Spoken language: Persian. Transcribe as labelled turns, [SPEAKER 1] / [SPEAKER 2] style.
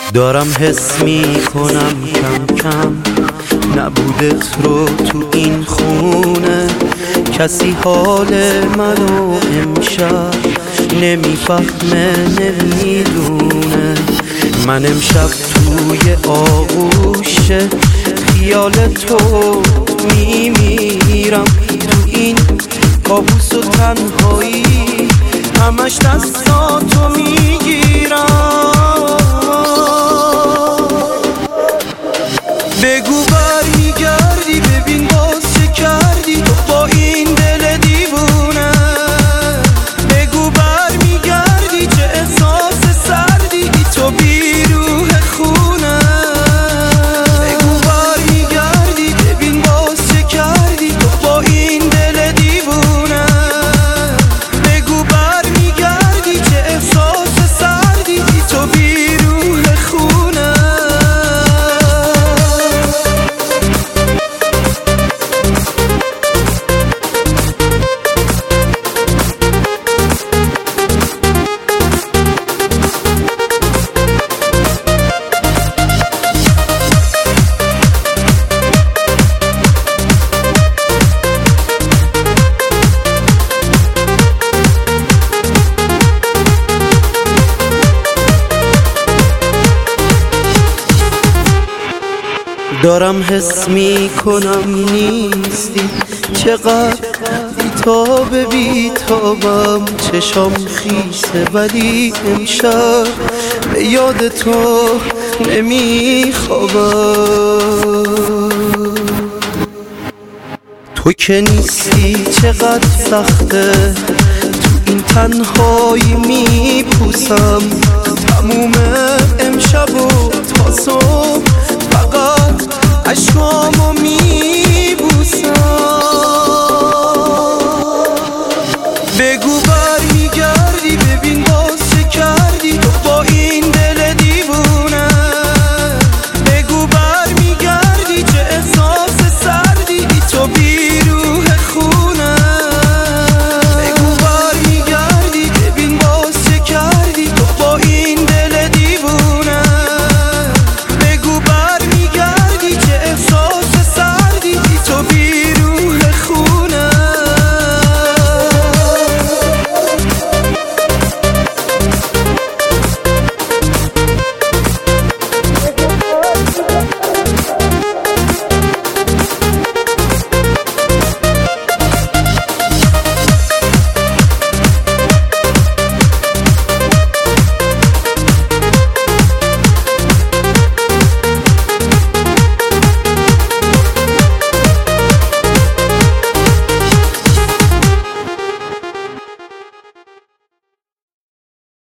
[SPEAKER 1] دارم حس میکنم کم کم نبودت رو تو این خونه. کسی حال منو امشب نمیفهمه نمیدونه. من امشب توی آغوش خیال تو میمیرم. تو این کابوس و تنهایی همش دستاتو میگیرم. بگو برمیگردی ببین باز چه کردی تو با این دل دیوونه. بگو برمیگردی چه احساس سردی تو بی روح خونه. بگو برمیگردی ببین باز چه کردی تو با این دل دیوونه. بگو برمیگردی چه احساس سردی تو بی روح خونه. دارم حس میکنم نیستی چقدر بیتاب بیتابم. چشام خیسه ولی امشب به یاد تو نمیخوابم. تو که نیستی چقدر سخته تو این تنهایی میپوسم. تموم